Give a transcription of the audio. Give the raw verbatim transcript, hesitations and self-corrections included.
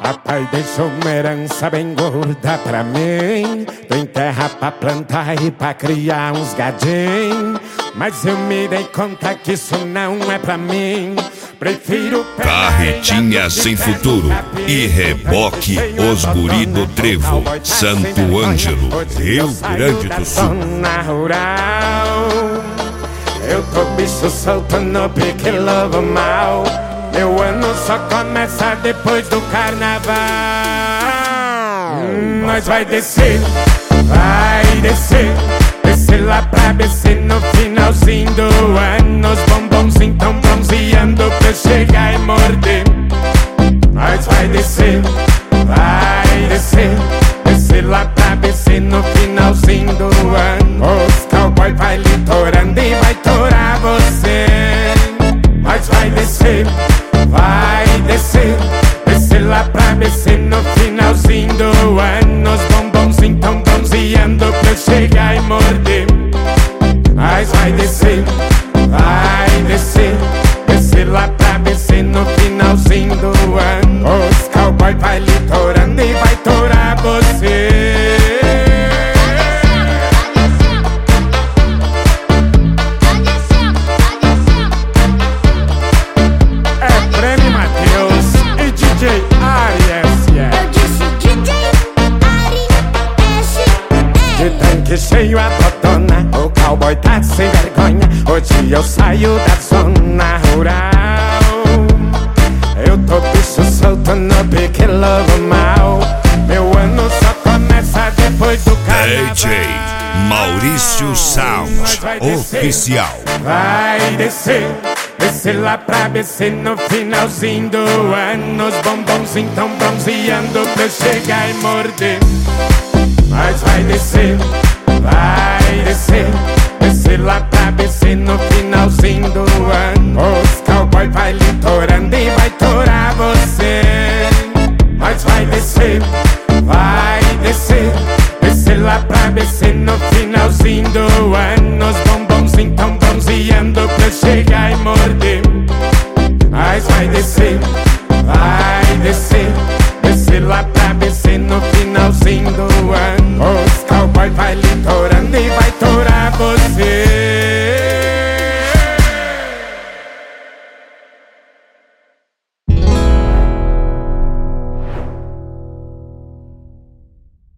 Papai deixou uma herança bem gorda pra mim. Tem terra pra plantar e pra criar uns gadinhos. Mas eu me dei conta que isso não é pra mim. Prefiro Carretinha Sem Futuro e Reboque Os Guri do Trevo, Santo Ângelo, Rio Grande do Sul. Zona rural, eu tô bicho solto no pique lobo mal. Meu ano só começa depois do carnaval. hum, Nós vai descer, vai descer, descer lá pra B C no finalzinho do ano. Os bombons então bronzeando pra eu chegar e morder. Nós vai descer, vai descer, descer lá pra B C no finalzinho do ano. Os cowboy vai litorando e vai torar você. Nós vai descer, vai descer, descer lá pra B C no finalzinho do ano. Os bombons então bronzeando pra eu chegar e morder. Nós vai descer, vai descer, descer lá pra B C no finalzinho do ano. Os cowboy vai litorando e vai torar você. Que cheio a botona, o cowboy tá sem vergonha. Hoje eu saio da zona rural. Eu tô bicho solto no pique lobo mal. Meu ano só começa depois do carnaval. D J Maurício Sound Oficial. Vai descer, descer lá pra B C no finalzinho do ano. Os bombons então bronzeando pra eu chegar e morder. Mas vai descer, vai descer, descer lá pra B C no finalzinho do ano. Os cowboy vai litorar